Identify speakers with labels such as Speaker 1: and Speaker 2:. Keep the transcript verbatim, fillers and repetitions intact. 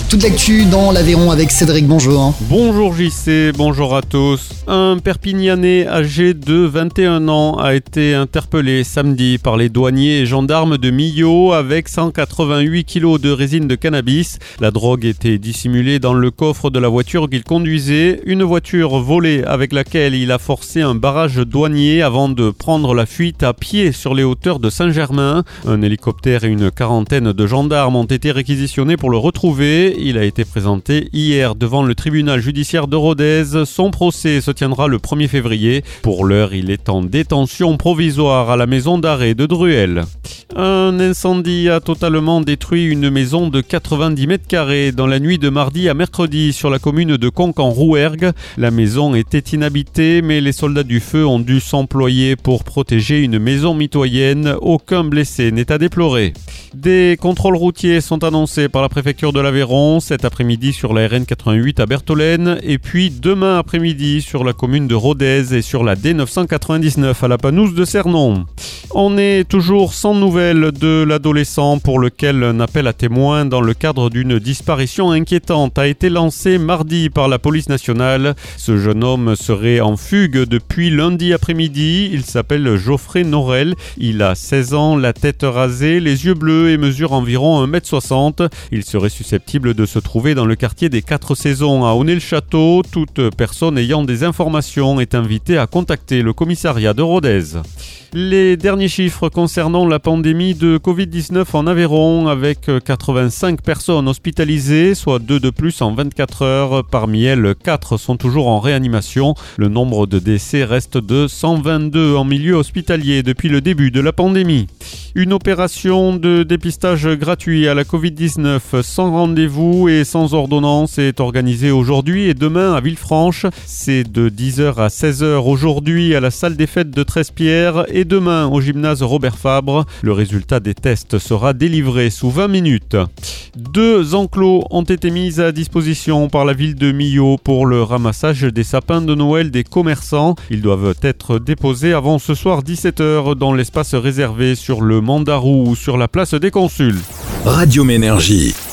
Speaker 1: Toute l'actu dans l'Aveyron avec Cédric, bonjour.
Speaker 2: Bonjour J C, bonjour à tous. Un Perpignanais âgé de vingt et un ans a été interpellé samedi par les douaniers et gendarmes de Millau avec cent quatre-vingt-huit kilos de résine de cannabis. La drogue était dissimulée dans le coffre de la voiture qu'il conduisait, une voiture volée avec laquelle il a forcé un barrage douanier avant de prendre la fuite à pied sur les hauteurs de Saint-Germain. Un hélicoptère et une quarantaine de gendarmes ont été réquisitionnés pour le retrouver. Il a été présenté hier devant le tribunal judiciaire de Rodez. Son procès se tiendra le premier février. Pour l'heure, il est en détention provisoire à la maison d'arrêt de Druel. Un incendie a totalement détruit une maison de quatre-vingt-dix mètres carrés dans la nuit de mardi à mercredi sur la commune de Conques en Rouergue. La maison était inhabitée, mais les soldats du feu ont dû s'employer pour protéger une maison mitoyenne. Aucun blessé n'est à déplorer. Des contrôles routiers sont annoncés par la préfecture de l'Aveyron cet après-midi sur la R N quatre-vingt-huit à Bertholène et puis demain après-midi sur la commune de Rodez et sur la D neuf cent quatre-vingt-dix-neuf à la Panouse de Cernon. On est toujours sans nouvelles de l'adolescent pour lequel un appel à témoins dans le cadre d'une disparition inquiétante a été lancé mardi par la police nationale. Ce jeune homme serait en fugue depuis lundi après-midi. Il s'appelle Geoffrey Norel. Il a seize ans, la tête rasée, les yeux bleus et mesure environ un mètre soixante. Il serait susceptible de se trouver dans le quartier des Quatre Saisons à Aunay-le-Château. Toute personne ayant des informations est invitée à contacter le commissariat de Rodez. Les derniers chiffres concernant la pandémie de covid dix-neuf en Aveyron avec quatre-vingt-cinq personnes hospitalisées, soit deux de plus en vingt-quatre heures. Parmi elles, quatre sont toujours en réanimation. Le nombre de décès reste de cent vingt-deux en milieu hospitalier depuis le début de la pandémie. Une opération de dépistage gratuit à la covid dix-neuf sans rendez-vous et sans ordonnance est organisée aujourd'hui et demain à Villefranche. C'est de dix heures à seize heures aujourd'hui à la salle des fêtes de Trespierre et demain au gymnase Robert Fabre. Le résultat des tests sera délivré sous vingt minutes. Deux enclos ont été mis à disposition par la ville de Millau pour le ramassage des sapins de Noël des commerçants. Ils doivent être déposés avant ce soir dix-sept heures dans l'espace réservé sur le Mandarou ou sur la place des Consuls.
Speaker 3: Radio Ménergie.